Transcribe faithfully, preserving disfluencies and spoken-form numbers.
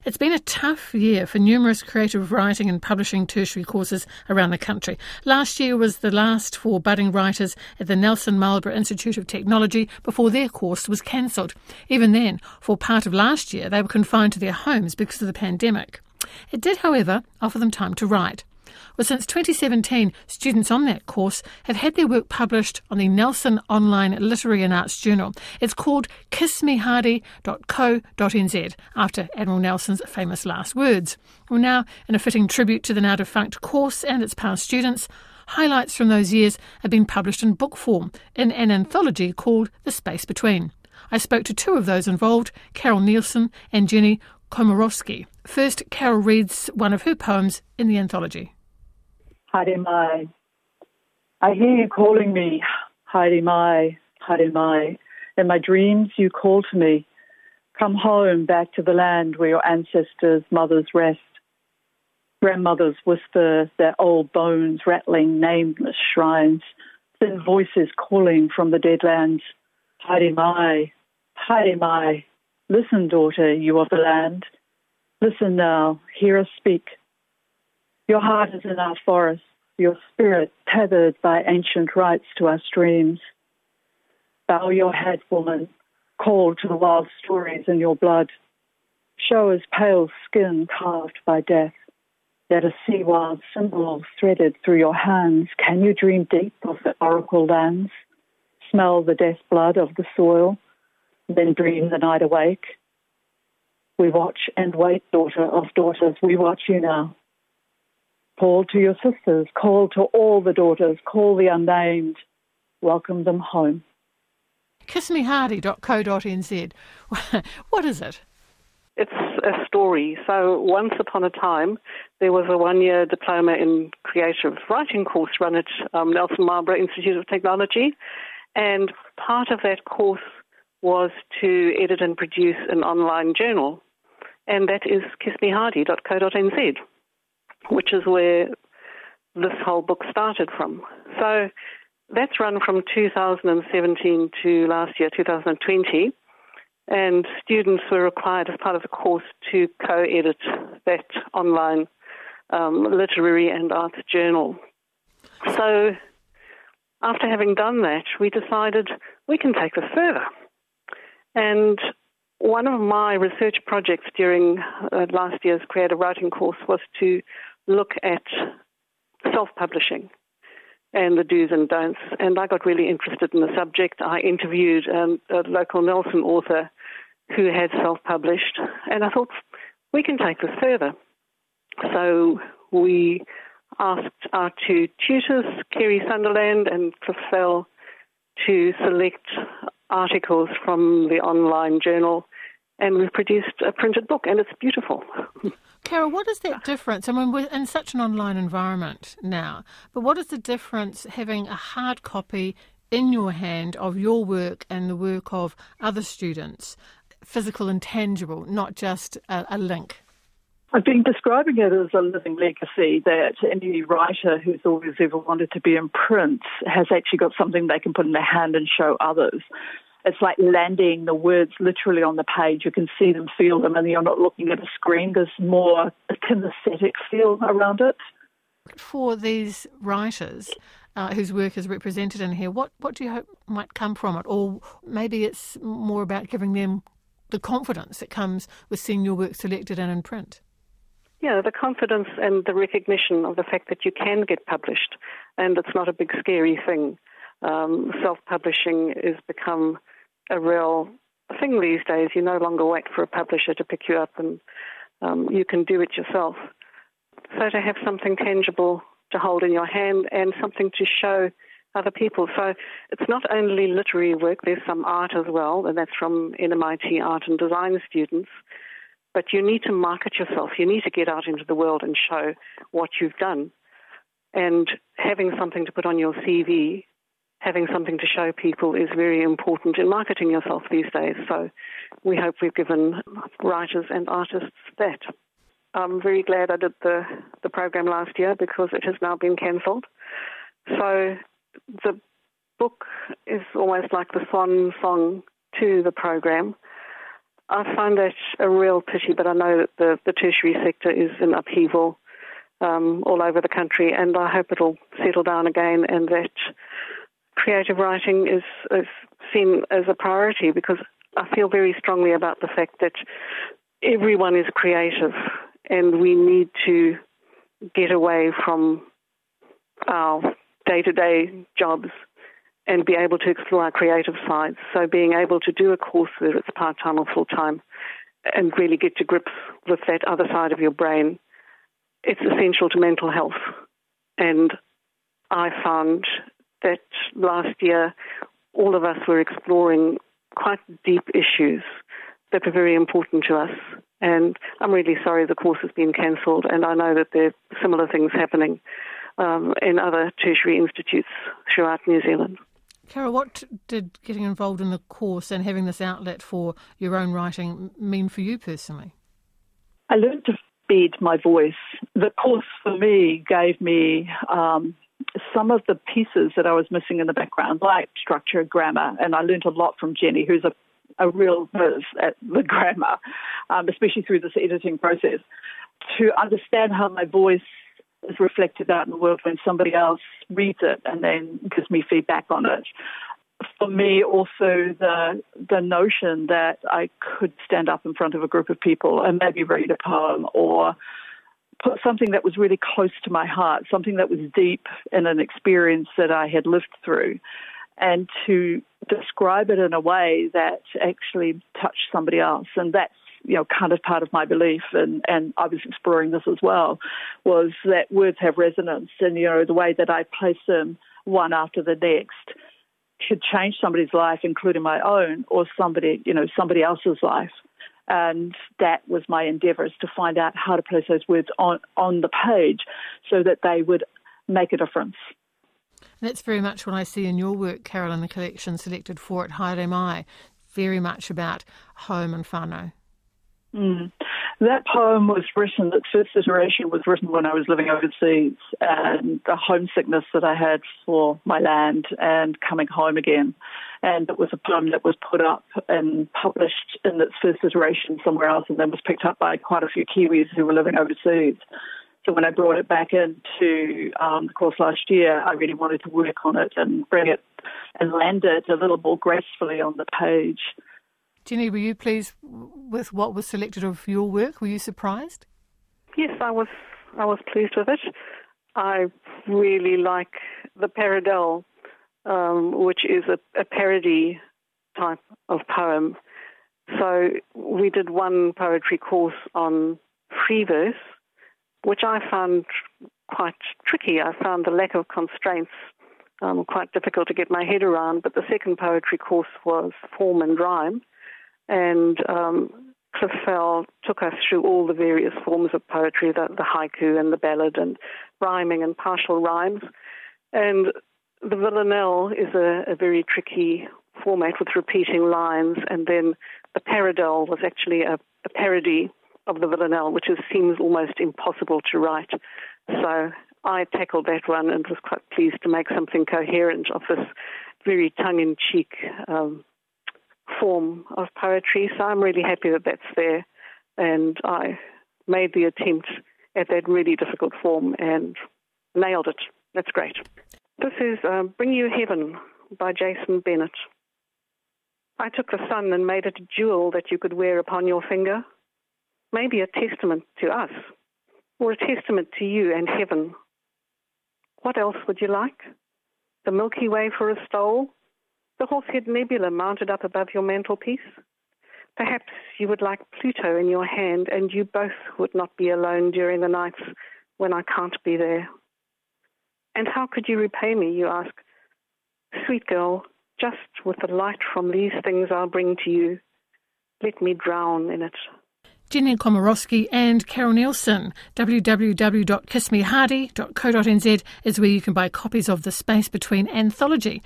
It's been a tough year for numerous creative writing and publishing tertiary courses around the country. Last year was the last for budding writers at the Nelson Marlborough Institute of Technology before their course was cancelled. Even then, for part of last year, they were confined to their homes because of the pandemic. It did, however, offer them time to write. Well, since twenty seventeen, students on that course have had their work published on the Nelson Online Literary and Arts Journal. It's called kiss me hardy dot co dot n z, after Admiral Nelson's famous last words. Well, now, in a fitting tribute to the now-defunct course and its past students, highlights from those years have been published in book form in an anthology called The Space Between. I spoke to two of those involved, Carol Nielsen and Jenny Komorowski. First, Carol reads one of her poems in the anthology. Haere mai. I hear you calling me, Haere mai, haere mai. In my dreams you call to me, come home back to the land where your ancestors' mothers rest. Grandmothers whisper their old bones rattling nameless shrines, thin voices calling from the dead lands. Haere mai, haere mai. Listen, daughter, you of the land. Listen now, hear us speak. Your heart is in our forests, your spirit tethered by ancient rights to our streams. Bow your head, woman, call to the wild stories in your blood. Show us pale skin carved by death. Let us see wild symbols threaded through your hands. Can you dream deep of the oracle lands? Smell the death blood of the soil, then dream the night awake. We watch and wait, daughter of daughters, we watch you now. Call to your sisters, call to all the daughters, call the unnamed, welcome them home. kiss me hardy dot co dot n z. What is it? It's a story. So once upon a time, there was a one-year diploma in creative writing course run at um, Nelson Marlborough Institute of Technology, and part of that course was to edit and produce an online journal, and that is kiss me hardy dot co dot n z, which is where this whole book started from. So that's run from two thousand seventeen to last year, two thousand twenty, and students were required as part of the course to co-edit that online um, literary and arts journal. So after having done that, we decided we can take this further. And one of my research projects during uh, last year's creative writing course was to look at self-publishing and the do's and don'ts. And I got really interested in the subject. I interviewed um, a local Nelson author who had self-published, and I thought, we can take this further. So we asked our two tutors, Kerry Sunderland and Cliff Fell, to select articles from the online journal, and we've produced a printed book, and it's beautiful. Carol, what is that difference? I mean, we're in such an online environment now, but what is the difference having a hard copy in your hand of your work and the work of other students, physical and tangible, not just a, a link? I've been describing it as a living legacy, that any writer who's always ever wanted to be in print has actually got something they can put in their hand and show others. It's like landing the words literally on the page. You can see them, feel them, and you're not looking at a screen. There's more a kinesthetic feel around it. For these writers uh, whose work is represented in here, what, what do you hope might come from it? Or maybe it's more about giving them the confidence that comes with seeing your work selected and in print. Yeah, the confidence and the recognition of the fact that you can get published, and it's not a big scary thing. Um, self-publishing has become a real thing these days. You no longer wait for a publisher to pick you up, and um, you can do it yourself. So to have something tangible to hold in your hand and something to show other people. So it's not only literary work, there's some art as well, and that's from N M I T art and design students. But you need to market yourself. You need to get out into the world and show what you've done. And having something to put on your C V, having something to show people is very important in marketing yourself these days. So we hope we've given writers and artists that. I'm very glad I did the, the program last year because it has now been cancelled. So the book is almost like the swan song to the program. I find that a real pity, but I know that the, the tertiary sector is in upheaval um, all over the country, and I hope it'll settle down again and that creative writing is, is seen as a priority, because I feel very strongly about the fact that everyone is creative and we need to get away from our day-to-day jobs and be able to explore our creative sides. So being able to do a course, whether it's part-time or full-time, and really get to grips with that other side of your brain, it's essential to mental health. And I found that last year all of us were exploring quite deep issues that were very important to us. And I'm really sorry the course has been cancelled, and I know that there are similar things happening um, in other tertiary institutes throughout New Zealand. Carol, what did getting involved in the course and having this outlet for your own writing mean for you personally? I learned to feed my voice. The course for me gave me um, some of the pieces that I was missing in the background, like structure, grammar, and I learned a lot from Jenny, who's a, a real whiz at the grammar, um, especially through this editing process, to understand how my voice is reflected out in the world when somebody else reads it and then gives me feedback on it. For me, also the the notion that I could stand up in front of a group of people and maybe read a poem or put something that was really close to my heart, something that was deep in an experience that I had lived through, and to describe it in a way that actually touched somebody else. And that's, you know, kind of part of my belief, and, and I was exploring this as well, was that words have resonance, and, you know, the way that I place them one after the next could change somebody's life, including my own, or somebody, you know, somebody else's life. And that was my endeavour, is to find out how to place those words on, on the page so that they would make a difference. And that's very much what I see in your work, Carol, in the collection selected for it, Haere Mai, very much about home and whānau. Mm. That poem was written, its first iteration was written when I was living overseas, and the homesickness that I had for my land and coming home again. And it was a poem that was put up and published in its first iteration somewhere else, and then was picked up by quite a few Kiwis who were living overseas. So when I brought it back into um, the course last year, I really wanted to work on it and bring it and land it a little more gracefully on the page. Jenny, were you pleased with what was selected of your work? Were you surprised? Yes, I was I was pleased with it. I really like the Paradelle, um, which is a, a parody type of poem. So we did one poetry course on free verse, which I found quite tricky. I found the lack of constraints um, quite difficult to get my head around, but the second poetry course was form and rhyme. And um, Cliff Fell took us through all the various forms of poetry, the, the haiku and the ballad and rhyming and partial rhymes. And the villanelle is a, a very tricky format with repeating lines. And then the Paradelle was actually a, a parody of the villanelle, which is, seems almost impossible to write. So I tackled that one and was quite pleased to make something coherent of this very tongue-in-cheek um form of poetry, so I'm really happy that that's there, and I made the attempt at that really difficult form and nailed it. That's great. This is uh, Bring You Heaven by Jason Bennett. I took the sun and made it a jewel that you could wear upon your finger, maybe a testament to us, or a testament to you and heaven. What else would you like? The Milky Way for a stole? The Horsehead Nebula mounted up above your mantelpiece? Perhaps you would like Pluto in your hand, and you both would not be alone during the nights when I can't be there. And how could you repay me, you ask? Sweet girl, just with the light from these things I'll bring to you, let me drown in it. Jenny Komorowski and Carol Nielsen. w w w dot kiss me hardy dot co dot n z is where you can buy copies of The Space Between anthology.